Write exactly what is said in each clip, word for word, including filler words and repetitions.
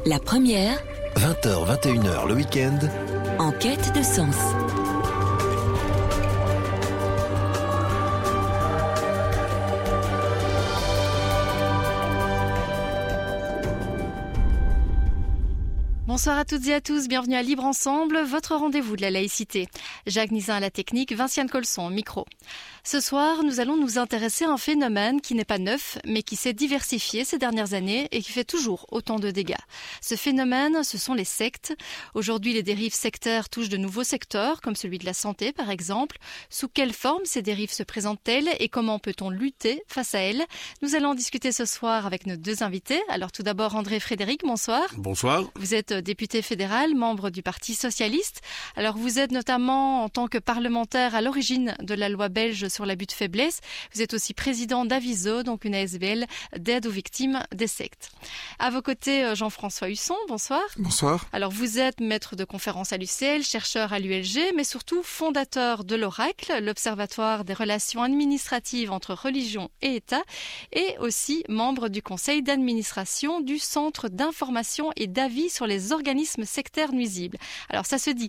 La première, vingt heures vingt et une heures le week-end, en quête de sens. Bonsoir à toutes et à tous, bienvenue à Libre Ensemble, votre rendez-vous de la laïcité. Jacques Nizin à la technique, Vinciane Colson au micro. Ce soir, nous allons nous intéresser à un phénomène qui n'est pas neuf, mais qui s'est diversifié ces dernières années et qui fait toujours autant de dégâts. Ce phénomène, ce sont les sectes. Aujourd'hui, les dérives sectaires touchent de nouveaux secteurs, comme celui de la santé par exemple. Sous quelle forme ces dérives se présentent-elles et comment peut-on lutter face à elles? Nous allons en discuter ce soir avec nos deux invités. Alors tout d'abord, André Frédéric, bonsoir. Bonsoir. Vous êtes député fédéral, membre du Parti socialiste. Alors vous êtes notamment en tant que parlementaire à l'origine de la loi belge sur l'abus de faiblesse. Vous êtes aussi président d'Aviso, donc une A S B L d'aide aux victimes des sectes. À vos côtés, Jean-François Husson, bonsoir. Bonsoir. Alors vous êtes maître de conférence à l'U C L, chercheur à l'U L G, mais surtout fondateur de l'Oracle, l'Observatoire des relations administratives entre religion et État, et aussi membre du conseil d'administration du Centre d'information et d'avis sur les organismes sectaires nuisibles. Alors ça se dit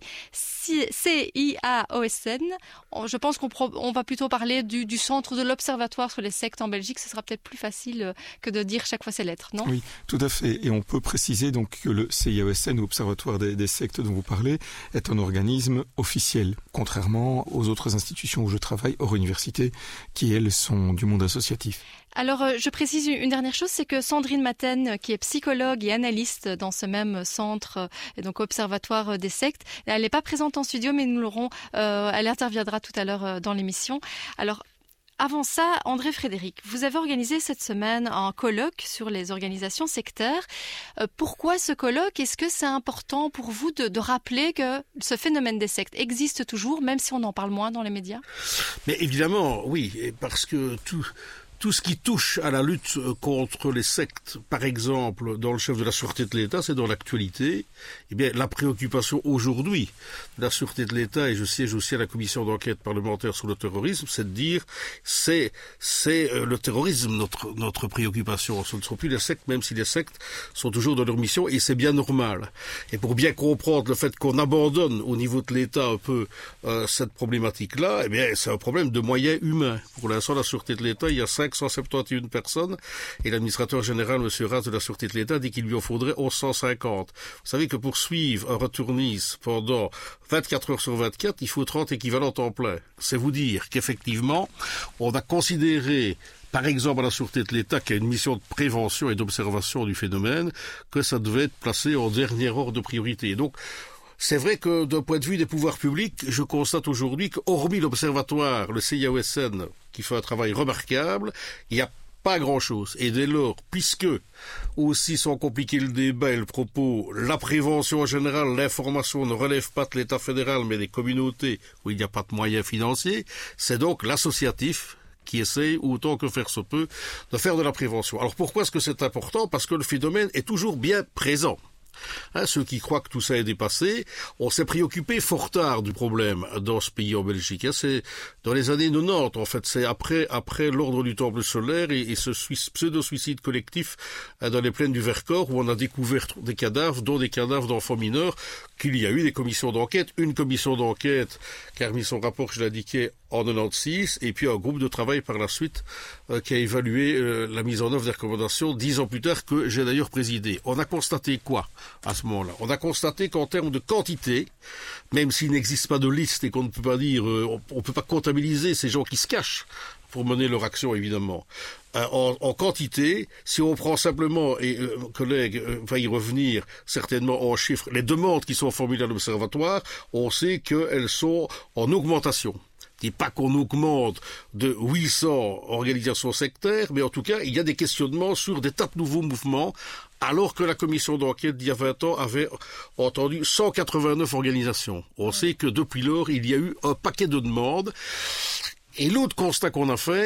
C I A O S N. Je pense qu'on pro- on va plutôt parler du, du centre de l'Observatoire sur les sectes en Belgique. Ce sera peut-être plus facile que de dire chaque fois ces lettres, non? Oui, tout à fait. Et on peut préciser donc que le C I A O S N, ou Observatoire des, des sectes dont vous parlez, est un organisme officiel, contrairement aux autres institutions où je travaille, hors université, qui elles sont du monde associatif. Alors, je précise une dernière chose, c'est que Sandrine Maten, qui est psychologue et analyste dans ce même centre, et donc observatoire des sectes, elle n'est pas présente en studio, mais nous l'aurons, euh, elle interviendra tout à l'heure dans l'émission. Alors, avant ça, André Frédéric, vous avez organisé cette semaine un colloque sur les organisations sectaires. Euh, pourquoi ce colloque? Est-ce que c'est important pour vous de, de rappeler que ce phénomène des sectes existe toujours, même si on en parle moins dans les médias? Mais évidemment, oui, parce que tout... Tout ce qui touche à la lutte contre les sectes, par exemple, dans le chef de la sûreté de l'État, c'est dans l'actualité. Eh bien, la préoccupation aujourd'hui de la sûreté de l'État, et je siège aussi à la commission d'enquête parlementaire sur le terrorisme, c'est de dire, c'est, c'est le terrorisme notre, notre préoccupation. Ce ne sont plus les sectes, même si les sectes sont toujours dans leur mission, et c'est bien normal. Et pour bien comprendre le fait qu'on abandonne au niveau de l'État un peu euh, cette problématique-là, eh bien, c'est un problème de moyens humains. Pour l'instant, la sûreté de l'État, il y a cinq cent soixante et onze personnes, et l'administrateur général, M. Raz de la Sûreté de l'État, dit qu'il lui en faudrait onze cent cinquante. Vous savez que pour suivre un retourniste pendant vingt-quatre heures sur vingt-quatre, il faut trente équivalents temps plein. C'est vous dire qu'effectivement, on a considéré, par exemple à la Sûreté de l'État, qui a une mission de prévention et d'observation du phénomène, que ça devait être placé en dernier ordre de priorité. Donc, c'est vrai que d'un point de vue des pouvoirs publics, je constate aujourd'hui qu'hormis l'Observatoire, le C I A O S N, qui fait un travail remarquable, il n'y a pas grand-chose. Et dès lors, puisque, aussi sans compliquer le débat et le propos, la prévention en général, l'information ne relève pas de l'État fédéral, mais des communautés où il n'y a pas de moyens financiers, c'est donc l'associatif qui essaye, autant que faire se peut, de faire de la prévention. Alors pourquoi est-ce que c'est important? Parce que le phénomène est toujours bien présent. Hein, ceux qui croient que tout ça est dépassé, on s'est préoccupé fort tard du problème dans ce pays en Belgique. Hein, c'est dans les années quatre-vingt-dix, en fait, c'est après après l'ordre du Temple solaire et, et ce pseudo-suicide collectif hein, dans les plaines du Vercors où on a découvert des cadavres, dont des cadavres d'enfants mineurs, qu'il y a eu des commissions d'enquête, une commission d'enquête qui a remis son rapport, je l'indiquais, en quatre-vingt-seize, et puis un groupe de travail par la suite euh, qui a évalué euh, la mise en œuvre des recommandations dix ans plus tard, que j'ai d'ailleurs présidé. On a constaté quoi à ce moment-là? On a constaté qu'en termes de quantité, même s'il n'existe pas de liste et qu'on ne peut pas dire, euh, on ne peut pas comptabiliser ces gens qui se cachent pour mener leur action, évidemment. Euh, en, en quantité, si on prend simplement, et euh, mon collègue euh, va y revenir certainement en chiffres, les demandes qui sont formulées à l'Observatoire, on sait qu'elles sont en augmentation. Je ne dis pas qu'on augmente de huit cents organisations sectaires, mais en tout cas, il y a des questionnements sur des tas de nouveaux mouvements, alors que la commission d'enquête d'il y a vingt ans avait entendu cent quatre-vingt-neuf organisations. On sait que depuis lors, il y a eu un paquet de demandes. Et l'autre constat qu'on a fait,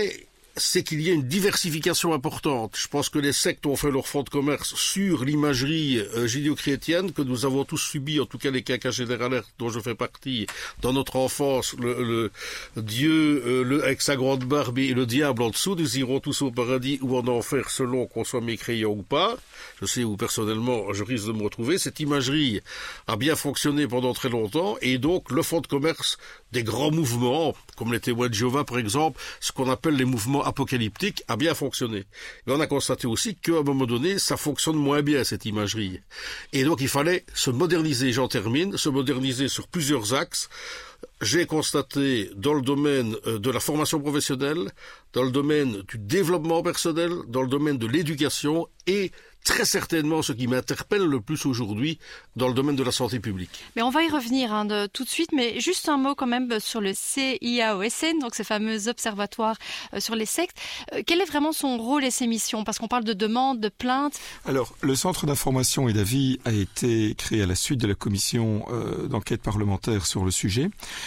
c'est qu'il y a une diversification importante. Je pense que les sectes ont fait leur fonds de commerce sur l'imagerie euh, judéo-chrétienne que nous avons tous subi, en tout cas les quinquagénaires dont je fais partie, dans notre enfance, le, le Dieu euh, le, avec sa grande barbe et le diable en dessous, nous irons tous au paradis ou en enfer selon qu'on soit mécréant ou pas. Je sais où personnellement je risque de me retrouver. Cette imagerie a bien fonctionné pendant très longtemps et donc le fonds de commerce des grands mouvements, comme les témoins de Jéhovah par exemple, ce qu'on appelle les mouvements apocalyptique a bien fonctionné. Mais on a constaté aussi qu'à un moment donné, ça fonctionne moins bien, cette imagerie. Et donc, il fallait se moderniser, j'en termine, se moderniser sur plusieurs axes. J'ai constaté dans le domaine de la formation professionnelle, dans le domaine du développement personnel, dans le domaine de l'éducation et très certainement ce qui m'interpelle le plus aujourd'hui dans le domaine de la santé publique. Mais on va y revenir hein, de, tout de suite, mais juste un mot quand même sur le C I A O S N, donc ce fameux observatoire euh, sur les sectes. Euh, quel est vraiment son rôle et ses missions? Parce qu'on parle de demandes, de plaintes. Alors, le Centre d'information et d'avis a été créé à la suite de la commission euh, d'enquête parlementaire sur le sujet.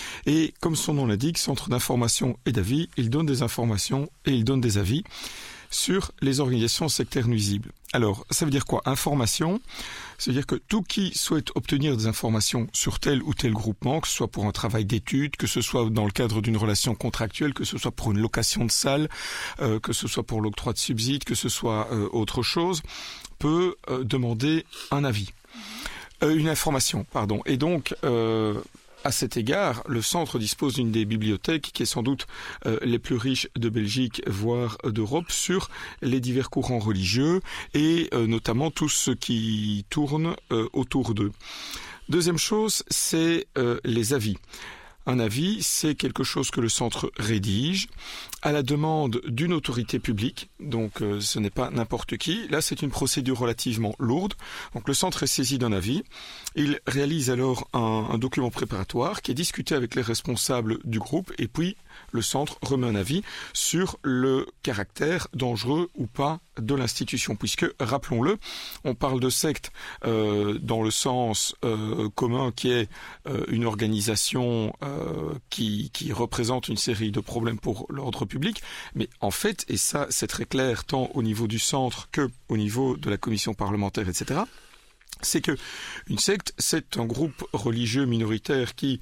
Et comme son nom l'indique, Centre d'information et d'avis, il donne des informations et il donne des avis sur les organisations sectaires nuisibles. Alors, ça veut dire quoi? Information, ça veut dire que tout qui souhaite obtenir des informations sur tel ou tel groupement, que ce soit pour un travail d'étude, que ce soit dans le cadre d'une relation contractuelle, que ce soit pour une location de salle, euh, que ce soit pour l'octroi de subsides, que ce soit euh, autre chose, peut euh, demander un avis, euh, une information, pardon. Et donc, euh, à cet égard, le centre dispose d'une des bibliothèques qui est sans doute euh, les plus riches de Belgique, voire d'Europe, sur les divers courants religieux et euh, notamment tout ce qui tourne euh, autour d'eux. Deuxième chose, c'est euh, les avis. Un avis, c'est quelque chose que le centre rédige à la demande d'une autorité publique, donc euh, ce n'est pas n'importe qui. Là, c'est une procédure relativement lourde. Donc le centre est saisi d'un avis. Il réalise alors un, un document préparatoire qui est discuté avec les responsables du groupe et puis le centre remet un avis sur le caractère dangereux ou pas de l'institution, puisque, rappelons-le, on parle de secte euh, dans le sens euh, commun qui est euh, une organisation euh, qui, qui représente une série de problèmes pour l'ordre public, mais en fait, et ça c'est très clair tant au niveau du centre que au niveau de la commission parlementaire, et cetera, c'est que une secte, c'est un groupe religieux minoritaire qui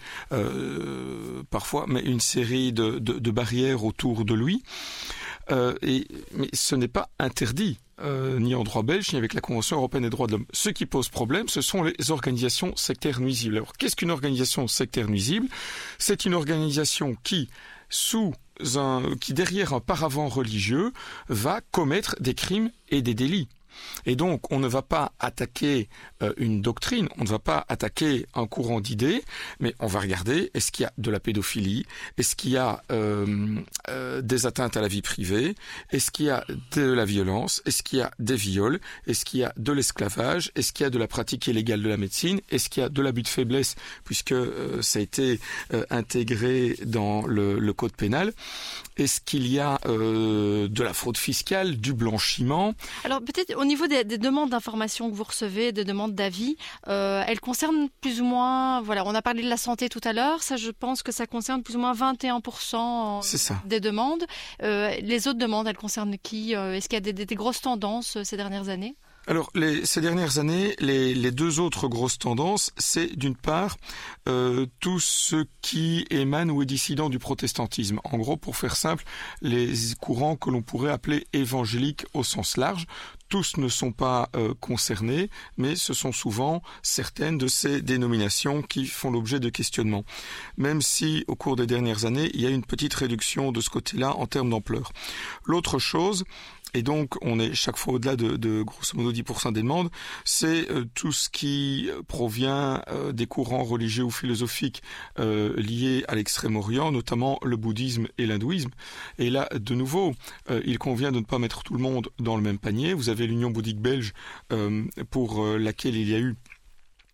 euh, parfois met une série de, de, de barrières autour de lui. Euh, et, mais ce n'est pas interdit, euh, ni en droit belge, ni avec la Convention européenne des droits de l'homme. Ce qui pose problème, ce sont les organisations sectaires nuisibles. Alors, qu'est-ce qu'une organisation sectaire nuisible? C'est une organisation qui, sous un, qui derrière un paravent religieux, va commettre des crimes et des délits. Et donc, on ne va pas attaquer euh, une doctrine, on ne va pas attaquer un courant d'idées, mais on va regarder, est-ce qu'il y a de la pédophilie, est-ce qu'il y a euh, euh, des atteintes à la vie privée, est-ce qu'il y a de la violence, est-ce qu'il y a des viols, est-ce qu'il y a de l'esclavage, est-ce qu'il y a de la pratique illégale de la médecine, est-ce qu'il y a de l'abus de faiblesse, puisque euh, ça a été euh, intégré dans le, le code pénal, est-ce qu'il y a euh, de la fraude fiscale, du blanchiment? Alors peut-être au niveau des, des demandes d'informations que vous recevez, des demandes d'avis, euh, elles concernent plus ou moins, voilà, on a parlé de la santé tout à l'heure, ça je pense que ça concerne plus ou moins vingt et un pour cent C'est ça. Des demandes. Euh, les autres demandes, elles concernent qui? euh, Est-ce qu'il y a des, des, des grosses tendances euh, ces dernières années? Alors, les, ces dernières années, les, les deux autres grosses tendances, c'est d'une part euh, tout ce qui émane ou est dissident du protestantisme. En gros, pour faire simple, les courants que l'on pourrait appeler évangéliques au sens large. Tous ne sont pas euh, concernés, mais ce sont souvent certaines de ces dénominations qui font l'objet de questionnements. Même si, au cours des dernières années, il y a une petite réduction de ce côté-là en termes d'ampleur. L'autre chose, et donc on est chaque fois au-delà de, de grosso modo dix pour cent des demandes, c'est euh, tout ce qui provient euh, des courants religieux ou philosophiques euh, liés à l'extrême-orient, notamment le bouddhisme et l'hindouisme. Et là, de nouveau, euh, il convient de ne pas mettre tout le monde dans le même panier. Vous avez l'Union bouddhique belge euh, pour euh, laquelle il y a eu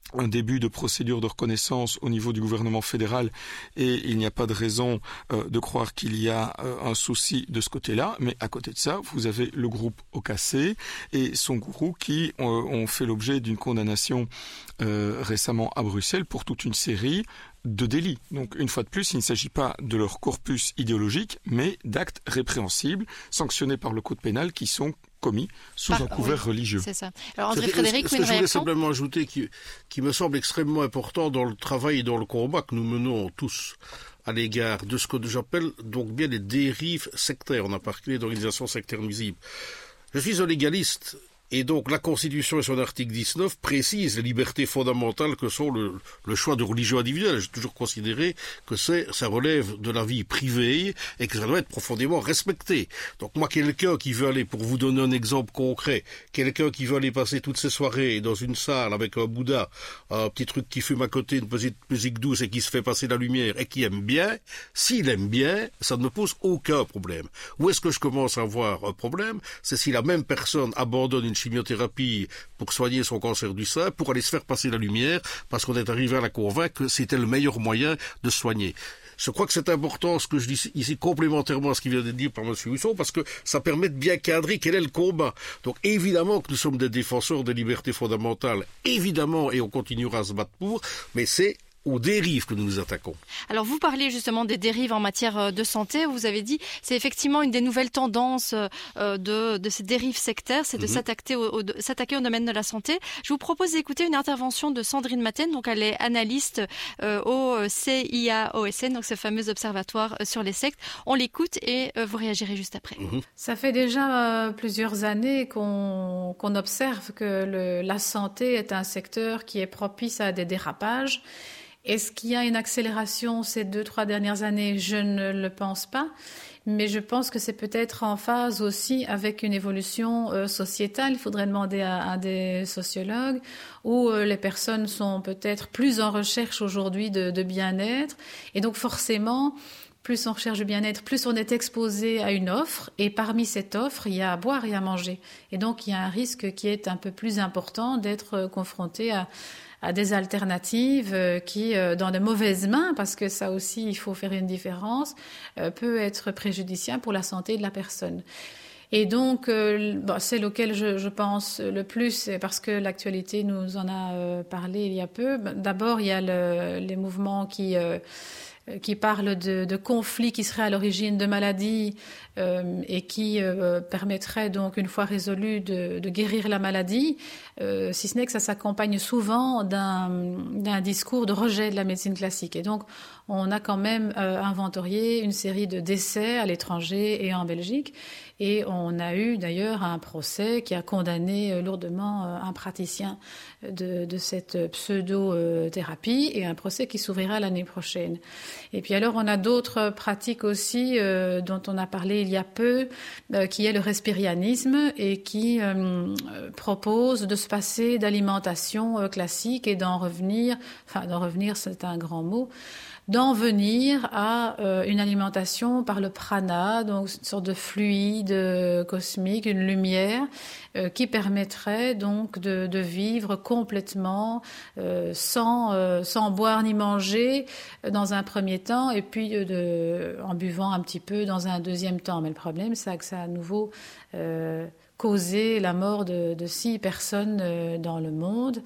un début de procédure de reconnaissance au niveau du gouvernement fédéral et il n'y a pas de raison euh, de croire qu'il y a euh, un souci de ce côté-là. Mais à côté de ça, vous avez le groupe O K C et son gourou qui euh, ont fait l'objet d'une condamnation euh, récemment à Bruxelles pour toute une série de délits. Donc, une fois de plus, il ne s'agit pas de leur corpus idéologique, mais d'actes répréhensibles, sanctionnés par le code pénal, qui sont commis sous par, un couvert oui, religieux. C'est ça. Alors, André Frédéric, ce que une je voulais réaction simplement ajouter qui, qui me semble extrêmement important dans le travail et dans le combat que nous menons tous à l'égard de ce que j'appelle donc bien les dérives sectaires. On a parlé d'organisations sectaires nuisibles. Je suis un légaliste. Et donc la Constitution et son article dix-neuf précisent les libertés fondamentales que sont le, le choix de religion individuelle. J'ai toujours considéré que c'est, ça relève de la vie privée et que ça doit être profondément respecté. Donc moi, quelqu'un qui veut aller, pour vous donner un exemple concret, quelqu'un qui veut aller passer toutes ses soirées dans une salle avec un Bouddha, un petit truc qui fume à côté, une petite musique douce et qui se fait passer la lumière et qui aime bien, s'il aime bien, ça ne me pose aucun problème. Où est-ce que je commence à avoir un problème? C'est si la même personne abandonne une chimiothérapie pour soigner son cancer du sein, pour aller se faire passer la lumière, parce qu'on est arrivé à la convaincre que c'était le meilleur moyen de soigner. Je crois que c'est important ce que je dis ici complémentairement à ce qui vient d'être dit par M. Husson, parce que ça permet de bien cadrer quel est le combat. Donc évidemment que nous sommes des défenseurs des libertés fondamentales, évidemment, et on continuera à se battre pour, mais c'est aux dérives que nous nous attaquons. Alors vous parlez justement des dérives en matière de santé. Vous avez dit c'est effectivement une des nouvelles tendances de, de ces dérives sectaires, c'est de mm-hmm. s'attaquer au, au, s'attaquer au domaine de la santé. Je vous propose d'écouter une intervention de Sandrine Matten. Donc elle est analyste euh, au C I A O S N, donc ce fameux observatoire sur les sectes. On l'écoute et euh, vous réagirez juste après. Mm-hmm. Ça fait déjà euh, plusieurs années qu'on, qu'on observe que le, la santé est un secteur qui est propice à des dérapages. Est-ce qu'il y a une accélération ces deux, trois dernières années? Je ne le pense pas, mais je pense que c'est peut-être en phase aussi avec une évolution euh, sociétale. Il faudrait demander à, à des sociologues où euh, les personnes sont peut-être plus en recherche aujourd'hui de, de bien-être. Et donc forcément, plus on recherche le bien-être, plus on est exposé à une offre. Et parmi cette offre, il y a à boire et à manger. Et donc il y a un risque qui est un peu plus important d'être confronté à à des alternatives qui, dans de mauvaises mains, parce que ça aussi, il faut faire une différence, peut être préjudiciable pour la santé de la personne. Et donc, euh, bon, c'est lequel je, je pense le plus, parce que l'actualité nous en a euh, parlé il y a peu. D'abord, il y a le, les mouvements qui... Euh, qui parle de, de conflits qui seraient à l'origine de maladies euh, et qui euh, permettraient donc, une fois résolus, de, de guérir la maladie, euh, si ce n'est que ça s'accompagne souvent d'un, d'un discours de rejet de la médecine classique. Et donc, on a quand même euh, inventorié une série de décès à l'étranger et en Belgique. Et on a eu d'ailleurs un procès qui a condamné lourdement un praticien de, de cette pseudo-thérapie et un procès qui s'ouvrira l'année prochaine. Et puis alors on a d'autres pratiques aussi euh, dont on a parlé il y a peu, euh, qui est le respirianisme et qui euh, propose de se passer d'alimentation euh, classique et d'en revenir, enfin d'en revenir c'est un grand mot, d'en venir à euh, une alimentation par le prana, donc une sorte de fluide euh, cosmique, une lumière euh, qui permettrait donc de, de vivre complètement euh, sans, euh, sans boire ni manger euh, dans un premier temps et puis euh, de, en buvant un petit peu dans un deuxième temps. Mais le problème, c'est que ça a à nouveau euh, causé la mort de, de six personnes euh, dans le monde.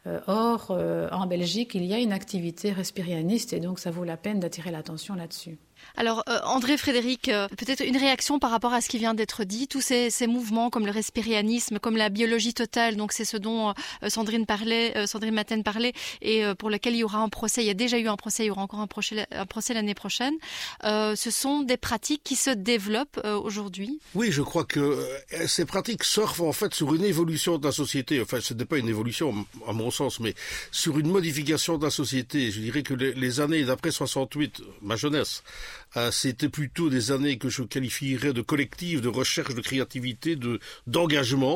Or, euh, en Belgique, il y a une activité respirianiste et donc ça vaut la peine d'attirer l'attention là-dessus. Alors, euh, André Frédéric, euh, peut-être une réaction par rapport à ce qui vient d'être dit. Tous ces, ces mouvements comme le respirianisme, comme la biologie totale, donc c'est ce dont euh, Sandrine parlait, euh, Sandrine Matten parlait, et euh, pour lequel il y aura un procès. Il y a déjà eu un procès, il y aura encore un procès, un procès l'année prochaine. Euh, ce sont des pratiques qui se développent euh, aujourd'hui. Oui, je crois que euh, ces pratiques surfent en fait sur une évolution de la société. Enfin, ce n'est pas une évolution à mon sens, mais sur une modification de la société. Je dirais que les, les années d'après soixante-huit, ma jeunesse, Euh, c'était plutôt des années que je qualifierais de collectives, de recherche, de créativité, de, d'engagement.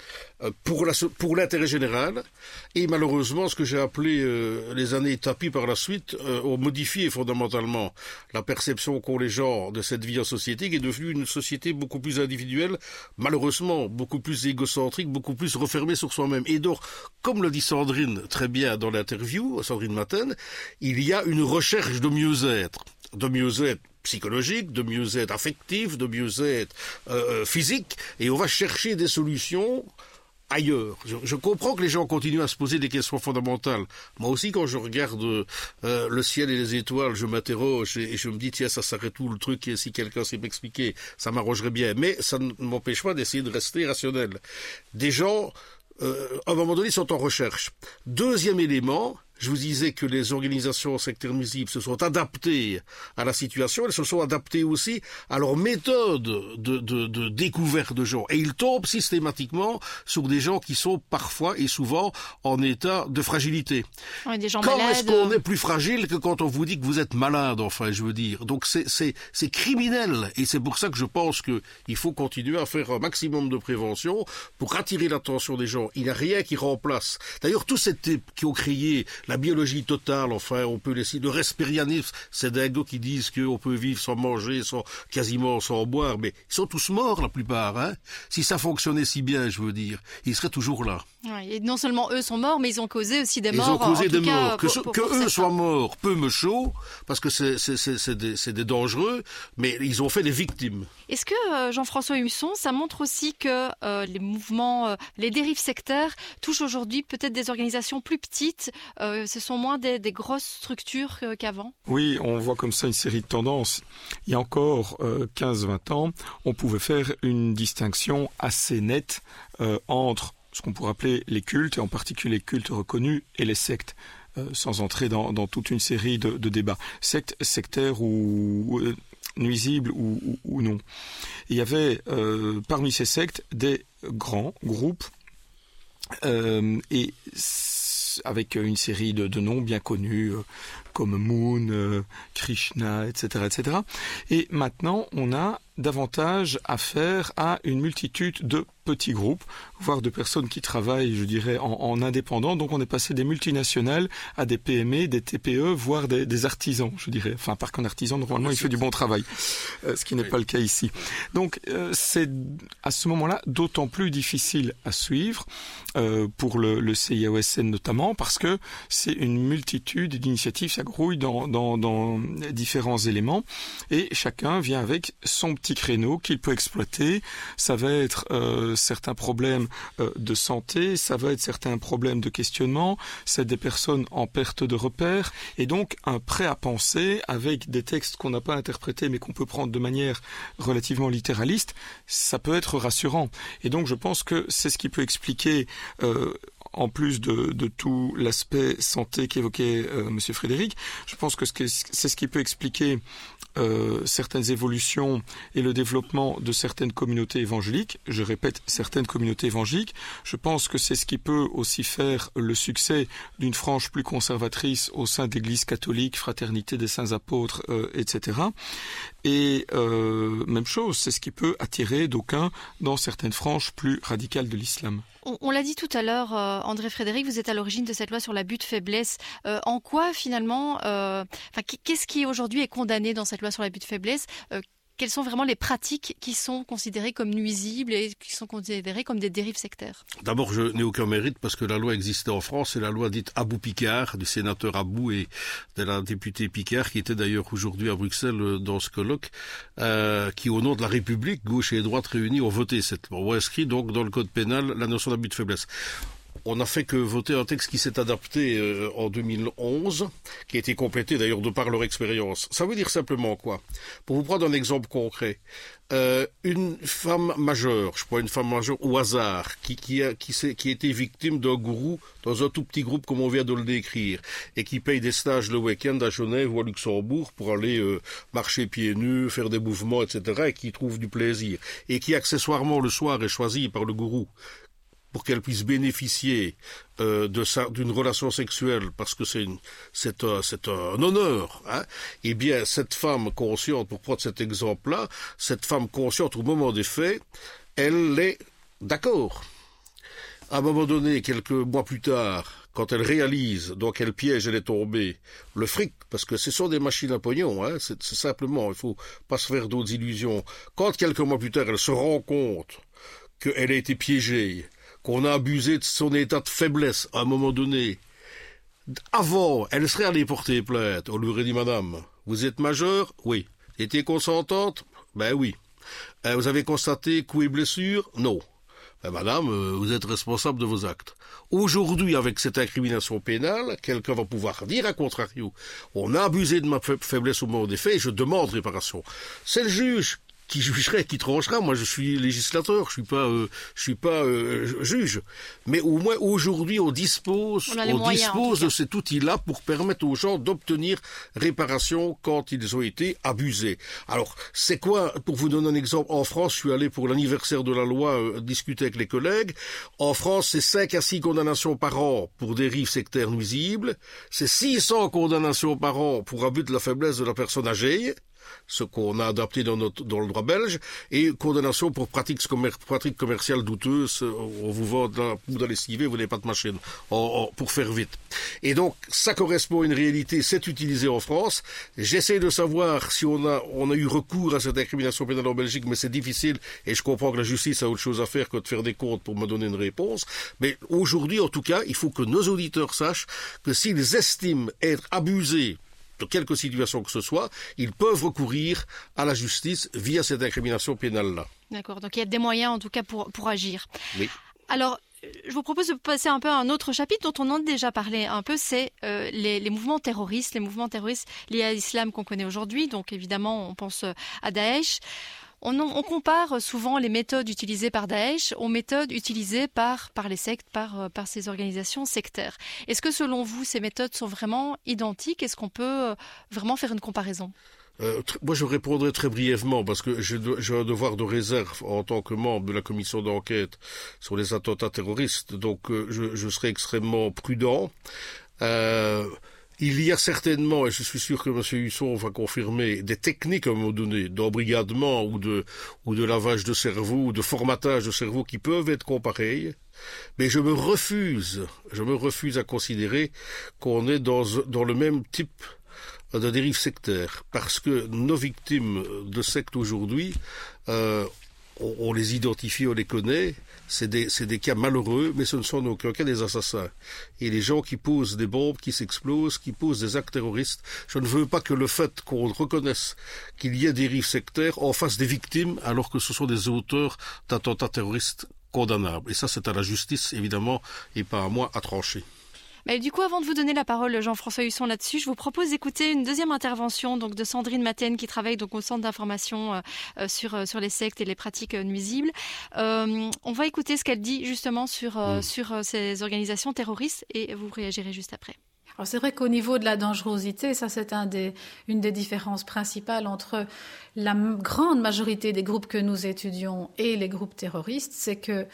euh, pour, la, pour l'intérêt général. Et malheureusement, ce que j'ai appelé euh, les années tapis par la suite euh, ont modifié fondamentalement la perception qu'ont les gens de cette vie en société, qui est devenue une société beaucoup plus individuelle, malheureusement beaucoup plus égocentrique, beaucoup plus refermée sur soi-même. Et donc, comme le dit Sandrine très bien dans l'interview, Sandrine Maten, il y a une recherche de mieux-être, de mieux-être psychologique, de mieux-être affectif, de mieux-être euh, physique, et on va chercher des solutions ailleurs. Je, je comprends que les gens continuent à se poser des questions fondamentales. Moi aussi, quand je regarde euh, le ciel et les étoiles, je m'interroge et, et je me dis, tiens, ça s'arrête où le truc, et si quelqu'un sait m'expliquer, ça m'arrangerait bien. Mais ça ne m'empêche pas d'essayer de rester rationnel. Des gens, euh, à un moment donné, sont en recherche. Deuxième élément, je vous disais que les organisations secteur nuisible se sont adaptées à la situation, elles se sont adaptées aussi à leur méthode de, de, de découverte de gens. Et ils tombent systématiquement sur des gens qui sont parfois et souvent en état de fragilité. Ouais, des gens quand malades. Est-ce qu'on est plus fragile que quand on vous dit que vous êtes malade, enfin, je veux dire. Donc c'est, c'est, c'est criminel. Et c'est pour ça que je pense qu'il faut continuer à faire un maximum de prévention pour attirer l'attention des gens. Il n'y a rien qui remplace. D'ailleurs, tous ces types qui ont créé la biologie totale, enfin, on peut laisser le respirianisme, c'est dingo qui disent qu'on peut vivre sans manger, sans, quasiment sans boire, mais ils sont tous morts, la plupart, hein. Si ça fonctionnait si bien, je veux dire, ils seraient toujours là. Ouais, et non seulement eux sont morts, mais ils ont causé aussi des ils morts. Ils ont causé des cas, morts. Que, pour, pour, que pour eux soient certains. morts peu me chaud, parce que c'est, c'est, c'est, c'est, des, c'est des dangereux, mais ils ont fait des victimes. Est-ce que, euh, Jean-François Husson, ça montre aussi que euh, les mouvements, euh, les dérives sectaires touchent aujourd'hui peut-être des organisations plus petites, euh, ce sont moins des, des grosses structures euh, qu'avant? Oui, on voit comme ça une série de tendances. Il y a encore euh, quinze vingt ans, on pouvait faire une distinction assez nette euh, entre ce qu'on pourrait appeler les cultes, et en particulier les cultes reconnus, et les sectes, euh, sans entrer dans, dans toute une série de, de débats. Sectes, sectaires ou euh, nuisibles ou, ou, ou non. Il y avait euh, parmi ces sectes des grands groupes, euh, et avec une série de, de noms bien connus, euh, comme Moon, euh, Krishna, et cetera, et cetera. Et maintenant, on a davantage affaire à une multitude de petits groupes, voire de personnes qui travaillent, je dirais, en, en indépendant. Donc on est passé des multinationales à des P M E, des T P E, voire des, des artisans, je dirais. Enfin, par qu'un artisan, normalement, il fait du bon travail, euh, ce qui n'est pas le cas ici. Donc euh, c'est à ce moment-là d'autant plus difficile à suivre euh, pour le, le C I A O S N notamment, parce que c'est une multitude d'initiatives, ça grouille dans, dans, dans différents éléments, et chacun vient avec son petit créneau qu'il peut exploiter. Ça va être euh, certains problèmes euh, de santé, ça va être certains problèmes de questionnement, c'est des personnes en perte de repères, et donc un prêt à penser avec des textes qu'on n'a pas interprétés mais qu'on peut prendre de manière relativement littéraliste, ça peut être rassurant. Et donc je pense que c'est ce qui peut expliquer euh, en plus de, de tout l'aspect santé qu'évoquait euh, M. Frédéric, je pense que c'est ce qui peut expliquer euh, certaines évolutions et le développement de certaines communautés évangéliques. Je répète, certaines communautés évangéliques. Je pense que c'est ce qui peut aussi faire le succès d'une frange plus conservatrice au sein de l'Église catholique, Fraternité des Saints Apôtres, euh, et cetera. Et euh, même chose, c'est ce qui peut attirer d'aucuns dans certaines franges plus radicales de l'islam. On, on l'a dit tout à l'heure, euh, André Frédéric, vous êtes à l'origine de cette loi sur l'abus de faiblesse. Euh, en quoi, finalement, euh, qu'est-ce qui aujourd'hui est condamné dans cette loi sur l'abus de faiblesse euh, Quelles sont vraiment les pratiques qui sont considérées comme nuisibles et qui sont considérées comme des dérives sectaires? D'abord, je n'ai aucun mérite parce que la loi existait en France, c'est la loi dite Abou-Picard, du sénateur Abou et de la députée Picard, qui était d'ailleurs aujourd'hui à Bruxelles dans ce colloque, euh, qui au nom de la République, gauche et droite réunis, ont voté cette loi, ont inscrit donc dans le code pénal la notion d'abus de faiblesse. On n'a fait que voter un texte qui s'est adapté euh, en deux mille onze, qui a été complété d'ailleurs de par leur expérience. Ça veut dire simplement quoi? Pour vous prendre un exemple concret, euh, une femme majeure, je prends une femme majeure au hasard, qui, qui, a, qui, s'est, qui a été victime d'un gourou dans un tout petit groupe comme on vient de le décrire, et qui paye des stages le week-end à Genève ou à Luxembourg pour aller euh, marcher pieds nus, faire des mouvements, et cetera, et qui trouve du plaisir, et qui accessoirement le soir est choisie par le gourou pour qu'elle puisse bénéficier euh, de sa, d'une relation sexuelle, parce que c'est, une, c'est, un, c'est un honneur, hein, eh bien, cette femme consciente, pour prendre cet exemple-là, cette femme consciente au moment des faits, elle est d'accord. À un moment donné, quelques mois plus tard, quand elle réalise dans quel piège elle est tombée, le fric, parce que ce sont des machines à pognon, hein, c'est, c'est simplement, il faut pas se faire d'autres illusions. Quand quelques mois plus tard, elle se rend compte qu'elle a été piégée, qu'on a abusé de son état de faiblesse à un moment donné, avant, elle serait allée porter plainte. On lui aurait dit, madame, vous êtes majeure? Oui. Étiez consentante? Ben oui. Euh, vous avez constaté coups et blessures? Non. Ben, madame, euh, vous êtes responsable de vos actes. Aujourd'hui, avec cette incrimination pénale, quelqu'un va pouvoir dire, à contrario, on a abusé de ma faiblesse au moment des faits et je demande réparation. C'est le juge qui jugerait, qui tranchera. Moi, je suis législateur, je suis pas, euh, je suis pas euh, juge. Mais au moins aujourd'hui, on dispose, on, on moyens, dispose de cet outil-là pour permettre aux gens d'obtenir réparation quand ils ont été abusés. Alors, c'est quoi, pour vous donner un exemple, en France, je suis allé pour l'anniversaire de la loi euh, discuter avec les collègues. En France, c'est cinq à six condamnations par an pour dérives sectaires nuisibles. C'est six cents condamnations par an pour abus de la faiblesse de la personne âgée, ce qu'on a adapté dans, notre, dans le droit belge, et condamnation pour pratiques, commer- pratiques commerciales douteuses. On vous vend de la poudre à lessiver, vous n'avez pas de machine, en, en, pour faire vite. Et donc, ça correspond à une réalité, c'est utilisé en France. J'essaie de savoir si on a, on a eu recours à cette incrimination pénale en Belgique, mais c'est difficile, et je comprends que la justice a autre chose à faire que de faire des comptes pour me donner une réponse. Mais aujourd'hui, en tout cas, il faut que nos auditeurs sachent que s'ils estiment être abusés de quelque situation que ce soit, ils peuvent recourir à la justice via cette incrimination pénale-là. D'accord, donc il y a des moyens en tout cas pour, pour agir. Oui. Alors, je vous propose de passer un peu à un autre chapitre dont on en a déjà parlé un peu, c'est euh, les, les mouvements terroristes, les mouvements terroristes liés à l'islam qu'on connaît aujourd'hui. Donc évidemment, on pense à Daesh. On, on compare souvent les méthodes utilisées par Daesh aux méthodes utilisées par, par les sectes, par, par ces organisations sectaires. Est-ce que selon vous, ces méthodes sont vraiment identiques? Est-ce qu'on peut vraiment faire une comparaison? Euh, tr- moi, je répondrai très brièvement parce que j'ai, de, j'ai un devoir de réserve en tant que membre de la commission d'enquête sur les attentats terroristes. Donc, euh, je, je serai extrêmement prudent. Euh, Il y a certainement, et je suis sûr que M. Husson va confirmer, des techniques à un moment donné d'embrigadement ou de, ou de lavage de cerveau ou de formatage de cerveau qui peuvent être comparées, mais je me refuse, je me refuse à considérer qu'on est dans, dans le même type de dérive sectaire, parce que nos victimes de sectes aujourd'hui, euh, on, on les identifie, on les connaît. C'est des, c'est des cas malheureux, mais ce ne sont en aucun cas des assassins. Et les gens qui posent des bombes, qui s'explosent, qui posent des actes terroristes, je ne veux pas que le fait qu'on reconnaisse qu'il y ait des dérives sectaires en fasse des victimes, alors que ce sont des auteurs d'attentats terroristes condamnables. Et ça, c'est à la justice, évidemment, et pas à moi à trancher. Mais du coup, avant de vous donner la parole, Jean-François Husson, là-dessus, je vous propose d'écouter une deuxième intervention donc, de Sandrine Maten, qui travaille donc, au centre d'information euh, sur, euh, sur les sectes et les pratiques euh, nuisibles. Euh, on va écouter ce qu'elle dit justement sur, euh, mmh. sur euh, ces organisations terroristes et vous réagirez juste après. Alors c'est vrai qu'au niveau de la dangerosité, ça c'est un des, une des différences principales entre la grande majorité des groupes que nous étudions et les groupes terroristes, c'est que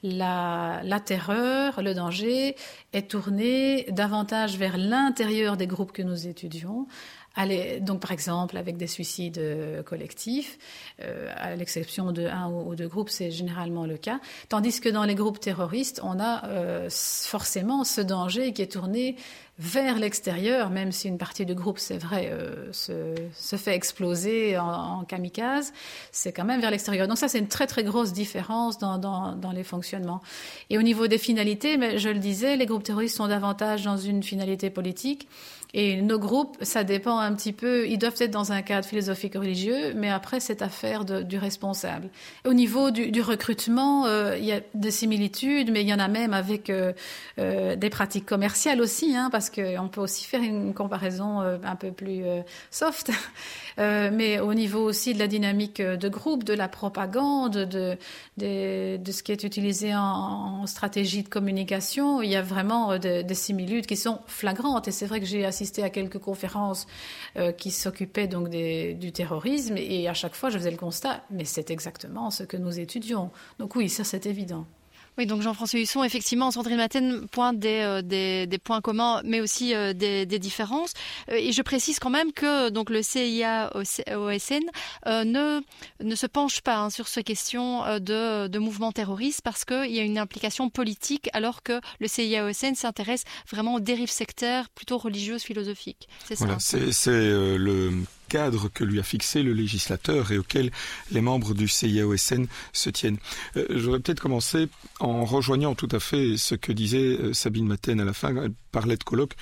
la, la terreur, le danger est tourné davantage vers l'intérieur des groupes que nous étudions. Allez, donc par exemple avec des suicides euh, collectifs, euh, à l'exception de un ou deux groupes, c'est généralement le cas. Tandis que dans les groupes terroristes, on a euh, forcément ce danger qui est tourné vers l'extérieur, même si une partie du groupe, c'est vrai, euh, se, se fait exploser en, en kamikaze, c'est quand même vers l'extérieur. Donc ça, c'est une très très grosse différence dans, dans, dans les fonctionnements. Et au niveau des finalités, mais je le disais, les groupes terroristes sont davantage dans une finalité politique. Et nos groupes, ça dépend un petit peu, ils doivent être dans un cadre philosophique religieux, mais après, c'est affaire de, du responsable. Au niveau du, du recrutement, euh, il y a des similitudes, mais il y en a même avec euh, euh, des pratiques commerciales aussi, hein, parce qu'on peut aussi faire une comparaison euh, un peu plus euh, soft. Euh, mais au niveau aussi de la dynamique de groupe, de la propagande, de, de, de ce qui est utilisé en, en stratégie de communication, il y a vraiment de, des similitudes qui sont flagrantes. Et c'est vrai que j'ai assisté à quelques conférences euh, qui s'occupaient donc des, du terrorisme et à chaque fois je faisais le constat, mais c'est exactement ce que nous étudions. Donc oui, ça c'est évident. Oui, donc Jean-François Husson, effectivement, Sandrine Matten pointe des, euh, des, des points communs, mais aussi euh, des, des différences. Euh, et je précise quand même que donc le C I A O S N euh, ne, ne se penche pas hein, sur ces questions euh, de, de mouvements terroristes parce qu'il y a une implication politique, alors que le C I A O S N s'intéresse vraiment aux dérives sectaires, plutôt religieuses, philosophiques. C'est ça. Voilà, c'est, c'est euh, le cadre que lui a fixé le législateur et auquel les membres du C I A O S N se tiennent. Euh, j'aurais peut-être commencé en rejoignant tout à fait ce que disait euh, Sabine Matten à la fin. Elle parlait de colloque.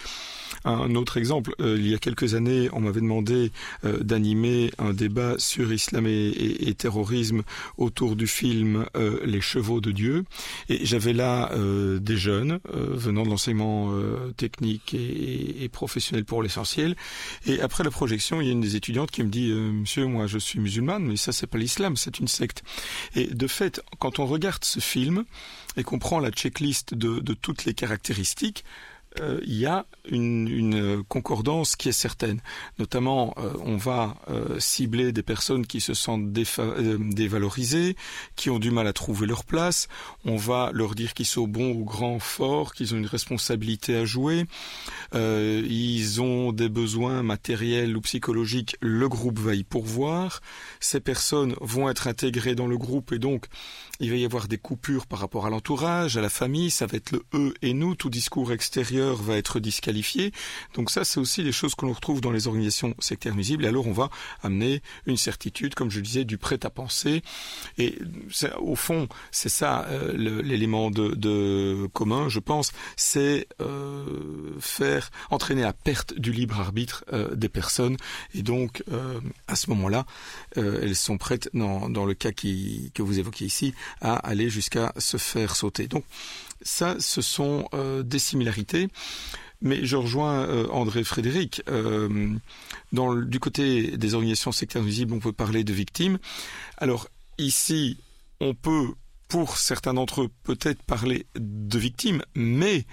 Un autre exemple, euh, il y a quelques années, on m'avait demandé euh, d'animer un débat sur islam et, et, et terrorisme autour du film euh, Les Chevaux de Dieu. Et j'avais là euh, des jeunes euh, venant de l'enseignement euh, technique et, et, et professionnel pour l'essentiel. Et après la projection, il y a une des étudiantes qui me dit euh, « Monsieur, moi je suis musulmane, mais ça c'est pas l'islam, c'est une secte. » Et de fait, quand on regarde ce film et qu'on prend la checklist de, de toutes les caractéristiques, Euh, il y a une, une concordance qui est certaine. Notamment, euh, on va euh, cibler des personnes qui se sentent défa- euh, dévalorisées, qui ont du mal à trouver leur place. On va leur dire qu'ils sont bons ou grands, forts, qu'ils ont une responsabilité à jouer. Euh, ils ont des besoins matériels ou psychologiques. Le groupe va y pourvoir. Ces personnes vont être intégrées dans le groupe et donc il va y avoir des coupures par rapport à l'entourage, à la famille. Ça va être le eux et nous. Tout discours extérieur va être disqualifié. Donc ça, c'est aussi des choses que l'on retrouve dans les organisations sectaires nuisibles. Et alors, on va amener une certitude, comme je disais, du prêt à penser. Et c'est, au fond, c'est ça euh, le, l'élément de, de commun, je pense, c'est euh, faire entraîner à perte du libre arbitre euh, des personnes. Et donc, euh, à ce moment-là, euh, elles sont prêtes, dans, dans le cas qui, que vous évoquez ici, à aller jusqu'à se faire sauter. Donc, ça, ce sont euh, des similarités, mais je rejoins euh, André Frédéric. Euh, dans le, du côté des organisations sectaires nuisibles, on peut parler de victimes. Alors ici, on peut, pour certains d'entre eux, peut-être parler de victimes, mais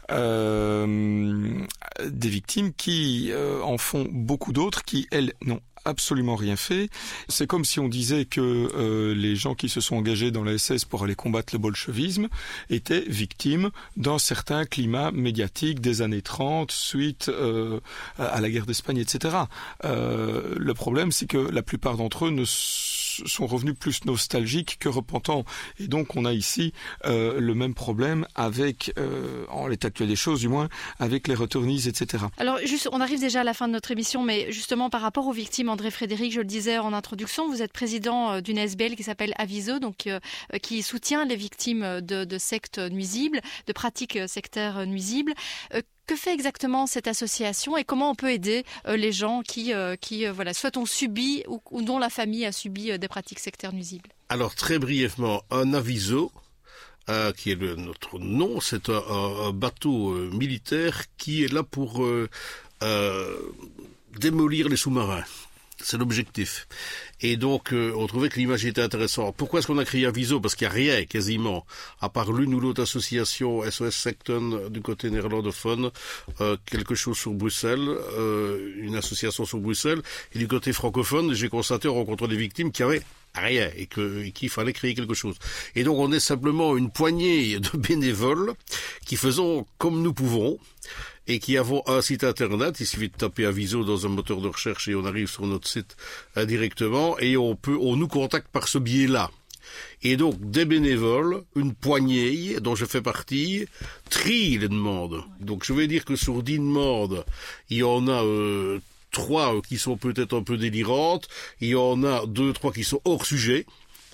euh, des victimes qui euh, en font beaucoup d'autres, qui, elles, n'ont absolument rien fait. C'est comme si on disait que euh, les gens qui se sont engagés dans la S S pour aller combattre le bolchevisme étaient victimes d'un certain climat médiatique des années trente, suite euh, à la guerre d'Espagne, et cetera. Euh, le problème, c'est que la plupart d'entre eux ne sont revenus plus nostalgiques que repentants. Et donc, on a ici euh, le même problème avec, euh, en l'état actuel des choses, du moins, avec les returnees, et cetera. Alors, juste, on arrive déjà à la fin de notre émission, mais justement, par rapport aux victimes, André Frédéric, je le disais en introduction, vous êtes président d'une S B L qui s'appelle Aviso, donc euh, qui soutient les victimes de, de sectes nuisibles, de pratiques sectaires nuisibles. Euh, Que fait exactement cette association et comment on peut aider euh, les gens qui, euh, qui euh, voilà, soit ont subi ou, ou dont la famille a subi euh, des pratiques sectaires nuisibles? Alors, très brièvement, un Aviso, euh, qui est le, notre nom, c'est un, un, un bateau euh, militaire qui est là pour euh, euh, démolir les sous-marins. C'est l'objectif. Et donc, euh, on trouvait que l'image était intéressante. Pourquoi est-ce qu'on a créé Aviso? Parce qu'il n'y a rien, quasiment, à part l'une ou l'autre association, S O S Secton, du côté néerlandophone, euh, quelque chose sur Bruxelles, euh, une association sur Bruxelles, et du côté francophone, j'ai constaté en rencontrant des victimes qui avaient rien, et que, et qu'il fallait créer quelque chose. Et donc, on est simplement une poignée de bénévoles qui faisons comme nous pouvons, et qui avons un site internet. Il suffit de taper Aviso dans un moteur de recherche et on arrive sur notre site euh, directement et on peut, on nous contacte par ce biais-là. Et donc, des bénévoles, une poignée dont je fais partie, trient les demandes. Donc, je vais dire que sur dix demandes, il y en a euh, trois qui sont peut-être un peu délirantes, il y en a deux, trois qui sont hors sujet.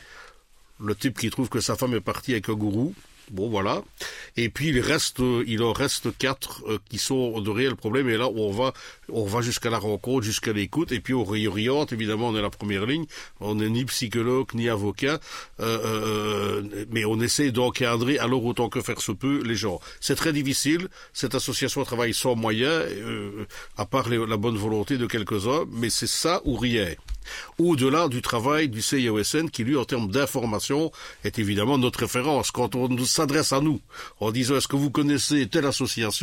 Le type qui trouve que sa femme est partie avec un gourou. Bon, voilà. Et puis, il reste, il en reste quatre euh, qui sont de réels problèmes. Et là, on va, on va jusqu'à la rencontre, jusqu'à l'écoute. Et puis, on réoriente. Évidemment, on est la première ligne. On n'est ni psychologue, ni avocat. Euh, euh, mais on essaie d'encadrer, alors autant que faire se peut, les gens. C'est très difficile. Cette association travaille sans moyens, euh, à part les, la bonne volonté de quelques-uns. Mais c'est ça ou rien. Au-delà du travail du C I A O S N qui, lui, en termes d'information, est évidemment notre référence. Quand on s'adresse à nous en disant « Est-ce que vous connaissez telle association ?»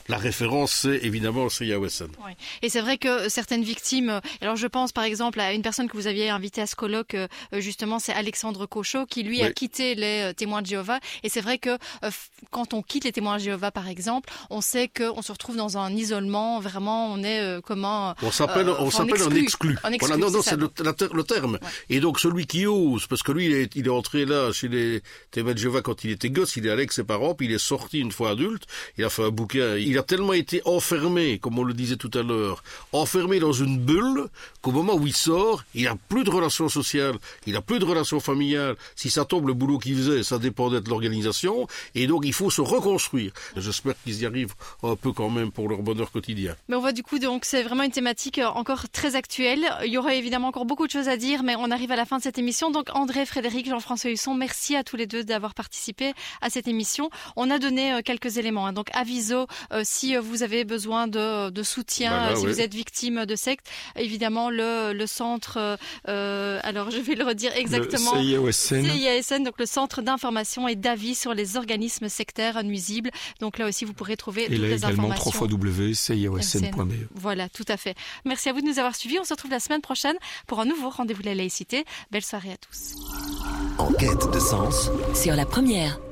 la référence, c'est évidemment le C I A O S N. Oui. Et c'est vrai que certaines victimes, alors je pense par exemple à une personne que vous aviez invitée à ce colloque, justement, c'est Alexandre Cochot, qui lui oui. a quitté les témoins de Jéhovah. Et c'est vrai que euh, quand on quitte les témoins de Jéhovah, par exemple, on sait qu'on se retrouve dans un isolement, vraiment, on est euh, comment... On s'appelle, euh, on s'appelle un exclu. Un exclu voilà, non, non, c'est, c'est le, la, le terme. Ouais. Et donc celui qui ose, parce que lui, il est, il est entré là chez les témoins de Jéhovah quand il était gosse, il est allé avec ses parents, puis il est sorti une fois adulte, il a fait un bouquin, il a tellement été enfermé, comme on le disait tout à l'heure, enfermé dans une bulle, qu'au moment où il sort, il n'a plus de relations sociales, il n'a plus de relations familiales. Si ça tombe, le boulot qu'il faisait, ça dépendait de l'organisation, et donc il faut se reconstruire. J'espère qu'ils y arrivent un peu quand même pour leur bonheur quotidien. Mais on voit du coup, donc c'est vraiment une thématique encore très actuelle. Il y aurait évidemment encore beaucoup de choses à dire, mais on arrive à la fin de cette émission. Donc André, Frédéric, Jean-François Husson, merci à tous les deux d'avoir participé à cette émission. On a donné euh, quelques éléments. Hein. Donc aviso, euh, si euh, vous avez besoin de, de soutien, voilà, euh, si oui. vous êtes victime de secte, évidemment le, le centre, euh, alors je vais le redire exactement, le C I A O S N. C I A O S N, donc le centre d'information et d'avis sur les organismes sectaires nuisibles. Donc là aussi vous pourrez trouver et toutes là les également informations. w w w point c i a o s n point b e. Voilà, tout à fait. Merci à vous de nous avoir suivis. On se retrouve la semaine prochaine pour un nouveau rendez-vous de la laïcité. Belle soirée à tous. En quête de sens sur la première.